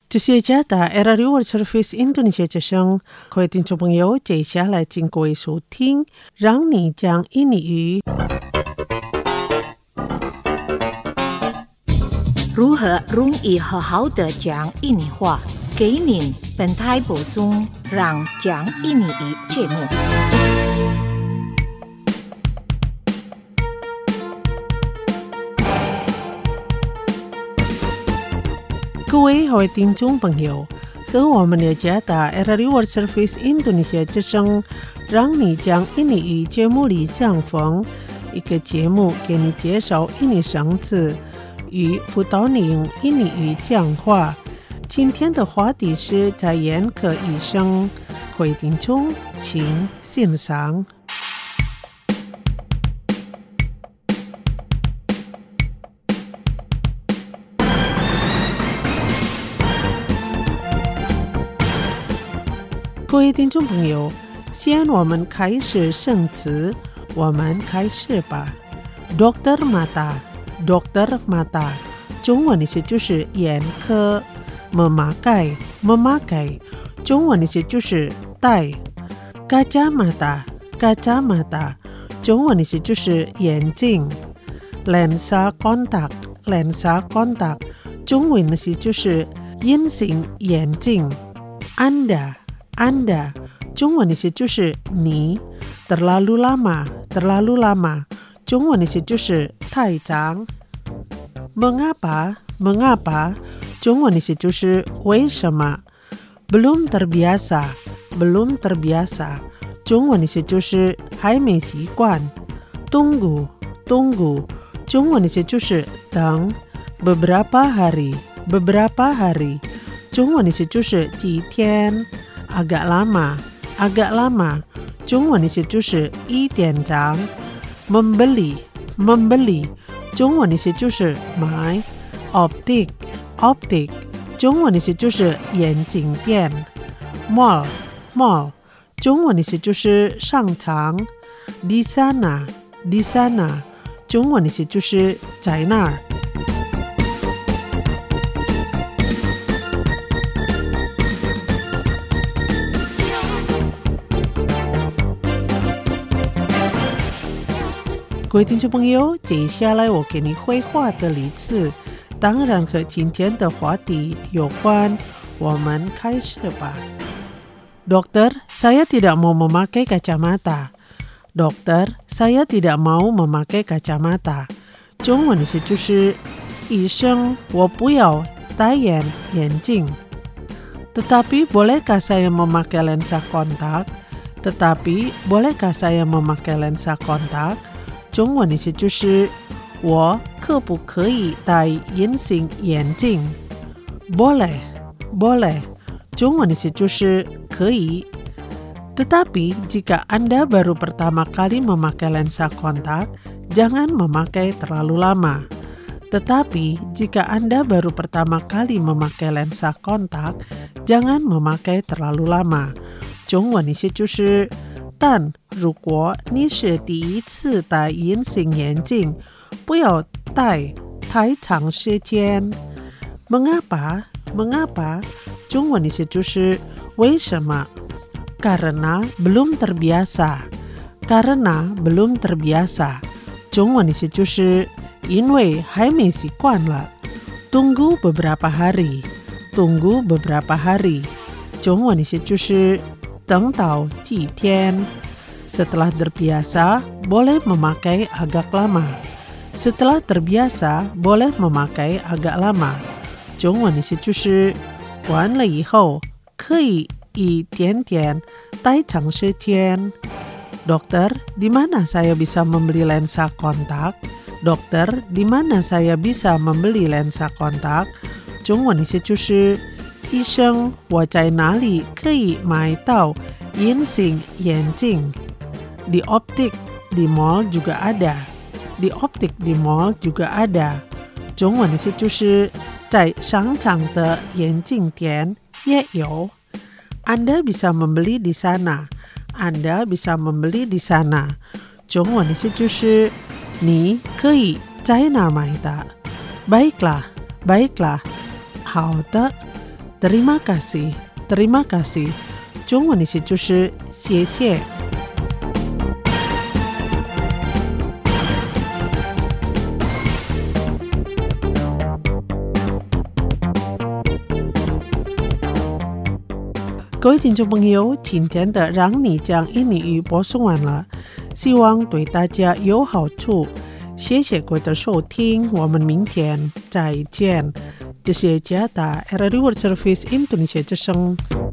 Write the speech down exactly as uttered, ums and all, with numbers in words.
这些家的 Era Reward Service Indonesia 之声，各位听众朋友，接下来请各位收听，让你讲印尼语。 如何容易好好的讲印尼话？给您本台补充让讲印尼语节目。 各位各位听众朋友，和我们的家的 Era Reward Service Indonesia 之声，让你讲印尼语节目里相逢，一个节目给你介绍印尼生字与辅导你用印尼语讲话。今天的话题是在眼科医生，各位听众请欣赏。各位听众朋友，先我们开始生词，我们开始吧。Dokter mata, dokter mata， 中文意思就是眼科。memakai, memakai， 中文意思就是戴。Kacamata, kacamata， 中文意思就是眼镜。Lensa kontak, lensa kontak， 中文意思就是隐形眼镜。Anda，Anda， 中文意思就是你。terlalu lama, terlalu lama， 中文意思就是太长。Mengapa, mengapa， 中文意思就是为什么。belum terbiasa, belum terbiasa， 中文意思就是还没习惯。tunggu, tunggu， 中文意思就是等。beberapa hari, beberapa hari， 中文意思就是几天。agak lama, agak lama， 中文意思就是一点长。membeli, membeli， 中文意思就是买。optik, optik， 中文意思就是眼镜店。mall, mall， 中文意思就是商场。di sana, di sana， 中文意思就是在那儿。各位听众朋友，接下来我给你绘画的例子，当然和今天的话题有关，我们开始吧。Dokter, saya tidak mau memakai kacamata. Dokter, saya tidak mau memakai kacamata. 中文意思就是医生，我不要戴眼眼镜。Tetapi bolehkah saya memakai lensa kontak? Tetapi bolehkah saya memakai lensa kontak?中文意思就是我可不可以戴隐形眼镜。 boleh, boleh， 中文意思就是可以。 Tetapi jika Anda baru pertama kali memakai lensa kontak, jangan memakai terlalu lama. Tetapi jika Anda baru pertama kali memakai lensa kontak, jangan memakai terlalu lama。 中文意思就是但如果你是第一次戴隐形眼镜，不要戴太长时间。 Mengapa, mengapa， 中文意思就是为什么。 Karena belum terbiasa, karena belum terbiasa， 中文意思就是因为还没习惯了。 Tunggu beberapa hari, tunggu beberapa hari， 中文意思就是等到几天。 Setelah terbiasa, boleh memakai agak lama. Setelah terbiasa, boleh memakai agak lama。 中文意思就是完了以后可以一点点戴长时间。 Dokter, di mana saya bisa membeli lensa kontak? Dokter, di mana saya bisa membeli lensa kontak？ 中文意思就是医生，我在哪里可以买到隐形眼镜？ Di optik, di mall juga ada. Di optik, di mall juga ada。 中文意思就是在商场的眼镜店也有。 Anda bisa membeli di sana. Anda bisa membeli di sana。 中文意思就是你可以在那儿买的。 Baiklah, baiklah， 好的。 Terima kasih, terima kasih，中文的意思就是谢谢。各位听众朋友，今天的让你讲印尼语播送完了，希望对大家有好处。谢谢各位的收听，我们明天再见。这是加达 R R I World Service Indonesia 之声。